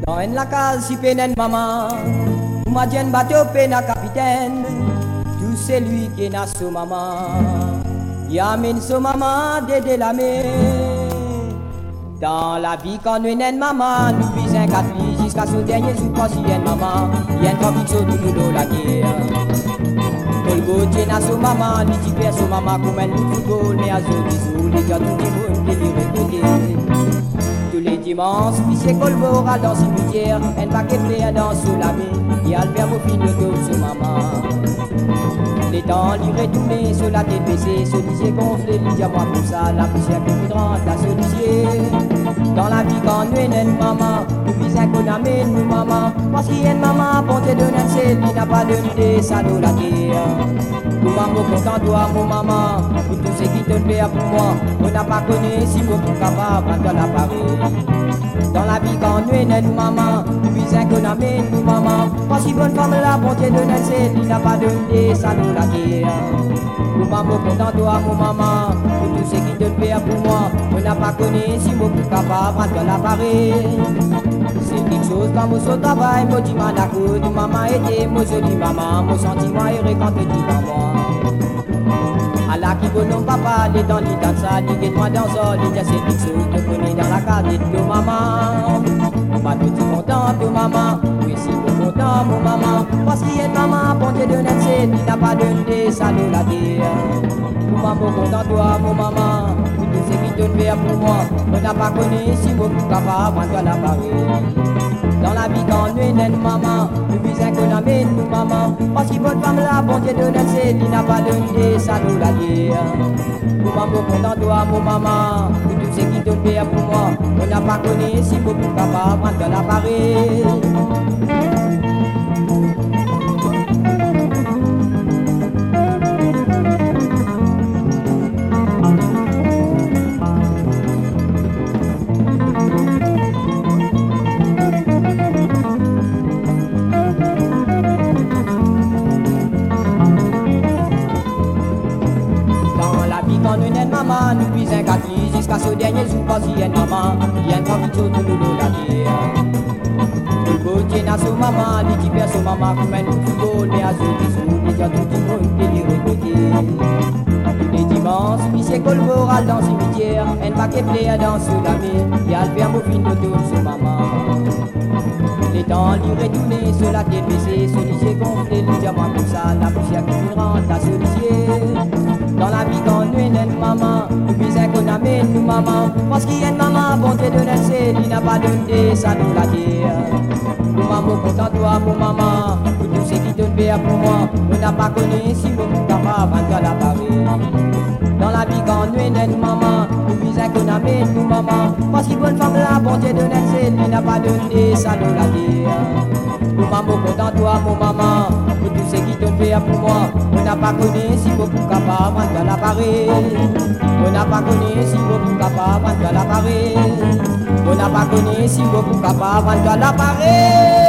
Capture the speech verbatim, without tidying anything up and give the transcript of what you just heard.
Dans une la case si peine maman, ou m'a dit un bateau peine à capitaine, tout c'est lui qui est na sous maman, y amène sous maman d'aider la mer. Dans la vie quand nous est maman, nous puis un quatre jusqu'à ce dernier jour quand si y a maman, y a un trafic sur tout nous la guerre. Le goûter na sous maman, ni petit père sous maman comme un nous football, mais à ce bisou, les gars tout le monde qui les recruter. Tous les dimanches, puis c'est Colbora dans le cimetière, elle va qu'elle dans sous la mer, et Albert au fin de tout sous maman. Les temps livrés tournés sur la tête baissée, ce lycée gonflé, l'idée à moi comme ça, la poussière qui rentre à ce lycée. Dans la vie quand nous est maman, nous visons qu'on amène nous maman, parce qu'il y a une maman, pour te donner c'est lui n'a pas donné ça de la terre. Nous maman content toi mon maman, pour tout ce qui te fait pour moi, on n'a pas connu si vous êtes capable dans l'appareil. Dans la vie quand nous est maman, nous visons qu'on amène nous maman, parce qu'il bonne femme là, pour te donner c'est lui n'a pas donné ça de la terre. Nous maman content toi mon maman, pour tout ce qui te fait pour moi, on n'a pas connu si vous êtes capable dans l'appareil. C'est quelque chose quand mon son travail, mon dit manacou, maman était mon jolie maman, mon sentiment est quand tu dis maman. À la qui bonhomme papa, les dans les dans ça, les guettes-moi dans ça, les gars c'est quelque chose, te connais dans la case de maman. Pas de petit content de maman, oui si vous content mon maman, parce qu'il y a une maman, pour te donner c'est, il n'a pas donné ça de la terre. Mon maman content toi mon maman, tout ce qui te fait pour moi, on n'a pas connu si vous êtes capable de l'appareil. Dans la vie quand nous est maman, nous visons qu'on amène nous maman, parce qu'il bonne femme là, bon Dieu donne c'est, il n'a pas donné ça de la terre. Mon maman content toi mon maman, tout ce qui te fait pour moi, on n'a pas connu si vous êtes capable de l'appareil. Quand nous n'est maman, nous puis un quatre jusqu'à ce dernier jour quand il y a une maman, il y a un trafic sur tout le la terre. Le côté n'a son maman, les petits pères son maman, comme un autre football, mais à ce bisou, les gars tout le monde qui les recruter. Tous les dimanches, puis c'est Colbora dans le cimetière, elle va qu'elle dans sous la mer, et Albert au fin de tout sur maman. Les temps livrés tournés sur la tête baissée, ce lycée gonflé, les diamants comme ça, la poussière qui rentre à ce lycée. Dans la vie quand nous est maman, nous visons qu'on amène nous maman, parce qu'il y a une maman, bon Dieu donne c'est, il n'a pas donné ça de la terre. Nous maman content toi mon maman, pour tout ce qui te fait pour moi, on n'a pas connu si vous êtes capable de l'appareil. Dans la vie quand nous est maman, nous visons qu'on amène nous maman, parce qu'il bonne femme là, bon Dieu donne c'est, il n'a pas donné ça de la terre. Nous maman content toi mon maman, pour tout ce qui te fait pour moi, on n'a pas connu si vous êtes capable de l'appareil. On n'a pas connu si vous êtes capable de l'appareil. On n'a pas connu si vous êtes capable de l'appareil.